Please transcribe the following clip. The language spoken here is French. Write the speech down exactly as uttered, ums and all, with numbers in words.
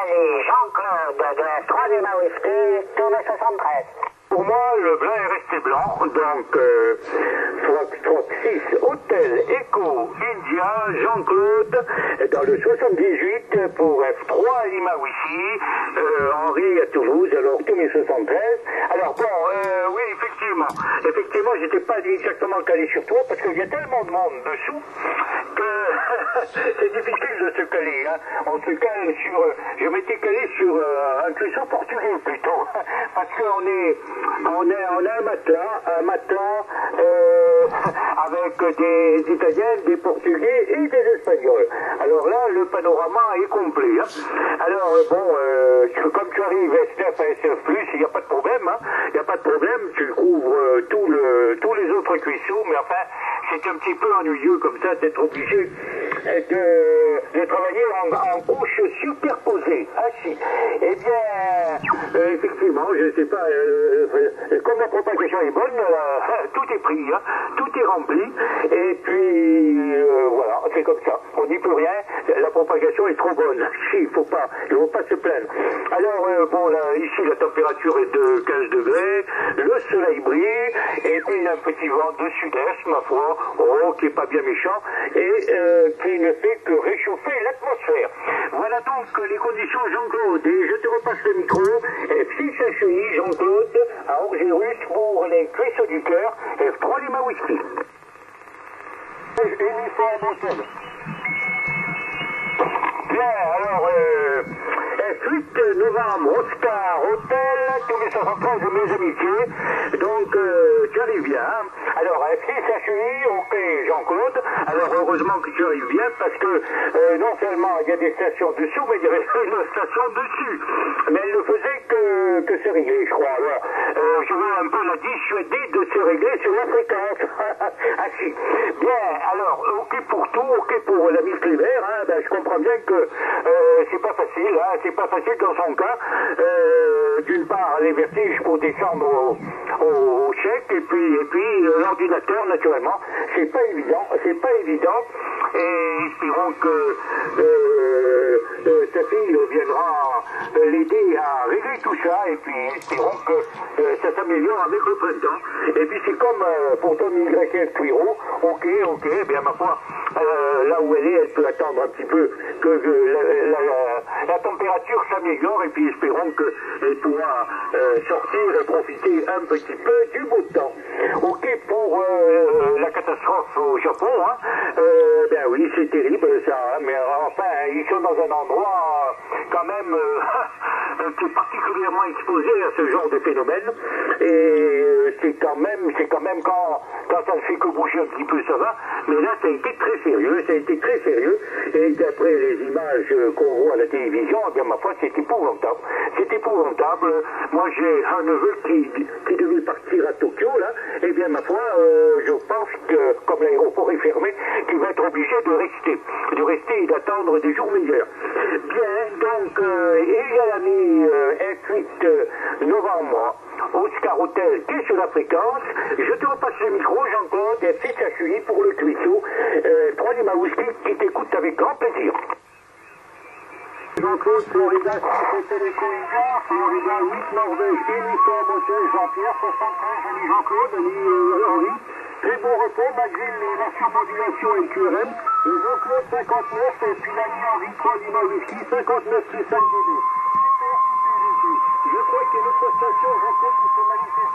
ami Jean-Claude de la troisième Whisky, tourne soixante-treize. Pour moi, le blanc est resté blanc, donc euh, Foxtrot six, Hôtel Echo India, Jean-Claude, dans le soixante-dix-huit pour F trois Lima Whisky, euh, Henri à Toulouse, alors tous mes soixante-treize. Alors bon, euh, oui, effectivement, effectivement, j'étais pas exactement calé sur toi, parce qu'il y a tellement de monde dessous, que c'est difficile de se caler, hein. On se cale sur, je m'étais calé sur euh, un cuisson portugais plutôt, parce qu'on est, on est, on a un matelas, un matelas euh, avec des Italiens, des Portugais et des Espagnols. Alors là, le panorama est complet, hein. Alors bon, euh, comme tu arrives S neuf à S neuf plus, il n'y a pas de problème, hein. Il n'y a pas de problème, tu couvres euh, tout le, tous les autres cuissots, mais enfin, c'est un petit peu ennuyeux comme ça d'être obligé de, de travailler en, en couches superposées. Ah si. Eh bien, euh, effectivement, je ne sais pas, euh, euh, comme la propagation est bonne, euh, tout est pris, hein, tout est rempli, et puis euh, voilà, c'est comme ça. On n'y peut rien, la propagation est trop bonne. Si, il ne faut pas, il faut pas se plaindre. Alors, euh, bon, là, ici, la température est de quinze degrés, le soleil brille, et puis il y a un petit vent de sud-est, ma foi, oh, qui n'est pas bien méchant, et euh, qui ne fait que réchauffer l'atmosphère. Voilà donc les conditions, Jean-Claude, et je te repasse le micro. F six H I, Jean-Claude, à Orgérus pour les cuissots du cœur, F trois Lima Whisky. Uniforme hôtel. Bien, alors, euh, F huit novembre, Oscar, hôtel, tous les soixante-treize de mes amitiés, donc euh, tu arrives bien. Alors, F six H I, ok, Jean-Claude, alors heureusement que tu arrives bien, parce que euh, non seulement il y a des stations dessous, mais il y avait une station dessus, mais elle ne faisait que, que se régler, je crois. Alors, euh, je veux un peu la dissuader de se régler sur la fréquence. Ah si. Bien, alors, ok pour tout, ok pour la mise l'hiver, hein, ben, je comprends bien que euh, c'est pas facile, hein, c'est pas facile dans son cas. Euh, D'une part, les vertiges pour descendre au, au, au chèque, et puis, et puis euh, l'ordinateur, naturellement, c'est pas évident, c'est pas évident, et espérons que euh, euh, sa fille viendra euh, l'aider à régler tout ça, et puis espérons que euh, ça s'améliore avec le printemps. Et puis c'est comme euh, pour ton Y F Twiro, ok, ok, eh bien ma foi, euh, là où elle est, elle peut attendre un petit peu que euh, la, la, la, la température s'améliore, et puis espérons qu'elle pourra euh, sortir et profiter un petit peu du beau temps. Ok pour euh, la catastrophe au Japon, hein. euh, ben oui, c'est terrible ça, hein, mais enfin, ils sont dans un endroit quand même euh, qui est particulièrement exposé à ce genre de phénomène, et euh, c'est quand même, c'est quand même quand, quand ça ne fait que bouger un petit peu, ça va, mais là ça a été très sérieux, ça a été très sérieux, et d'après les images qu'on voit à la télévision, eh bien ma foi, c'est épouvantable, c'est épouvantable. Moi j'ai un neveu qui, qui devait partir à Tokyo, là, et bien ma foi, euh, je pense que, comme l'aéroport est fermé, qu'il va être obligé de rester, de rester et d'attendre des jours meilleurs. Bien, donc, euh, il y a l'ami euh, F huit euh, novembre, Oscar Hotel qui est sur la fréquence. Je te repasse le micro, Jean-Claude, F six H U I pour le cuisseau, euh, trois Lima Whisky qui t'écoute avec grand plaisir. Jean-Claude, Florida six, Hôtel Echo India, Florida huit, Norvège, uniforme hôtel, Jean-Pierre, soixante-treize, ami Jean-Claude, ami euh, Henri. Très bon repos, malgré les nations modulation et Q R M. Et Jean-Claude cinquante-neuf, et puis l'ami Henri, trois Lima Whisky, cinquante-neuf plus cinq D B. Super, super, super. Je crois que notre station, Jean-Claude, qui se manifeste.